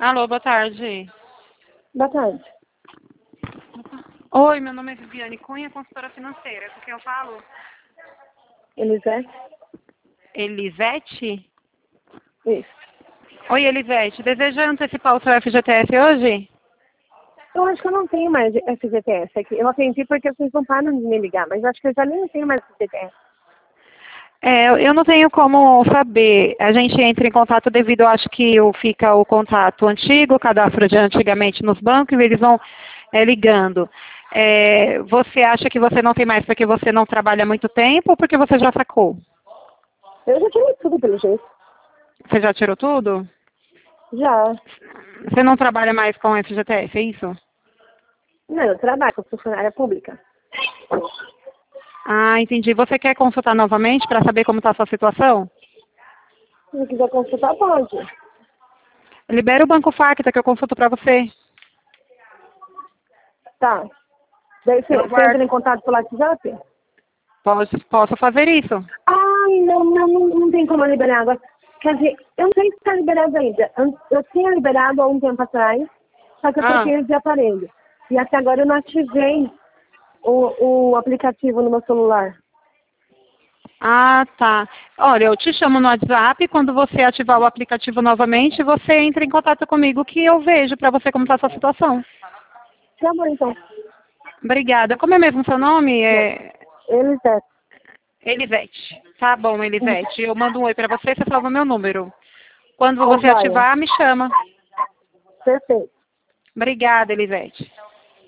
Alô, boa tarde. Boa tarde. Oi, meu nome é Viviane Cunha, consultora financeira. Com quem eu falo? Elisete? Elisete? Isso. Oi, Elisete. Deseja antecipar o seu FGTS hoje? Eu acho que eu não tenho mais FGTS aqui. Eu atendi porque vocês não param de me ligar, mas eu acho que eu já nem tenho mais FGTS. Eu não tenho como saber. A gente entra em contato devido, eu acho que fica o contato antigo, o cadastro de antigamente nos bancos, e eles vão ligando. Você acha que você não tem mais porque você não trabalha há muito tempo ou porque você já sacou? Eu já tirei tudo pelo jeito. Você já tirou tudo? Já. Você não trabalha mais com FGTS, é isso? Não, eu trabalho com funcionária pública. Ah, entendi. Você quer consultar novamente para saber como está a sua situação? Se quiser consultar, pode. Libera o Banco Facta que eu consulto para você. Tá. Daí Eu você entra aguardo. em contato pelo WhatsApp? Posso fazer isso? Ai, não tem como eu liberar agora. Quer dizer, eu não sei se está liberado ainda. Eu tinha liberado há um tempo atrás, só que eu Ah, troquei esse aparelho. E até agora eu não ativei o aplicativo no meu celular. tá. Olha, eu te chamo no WhatsApp. Quando você ativar o aplicativo novamente, você entra em contato comigo que eu vejo para você como está a sua situação. Tá bom, então. Obrigada. Como é mesmo seu nome? É Elisete. Elisete. Tá bom, Elisete. Eu mando um oi para você, você salva meu número. Quando Tá você joia. ativar, me chama. Perfeito. Obrigada, Elisete.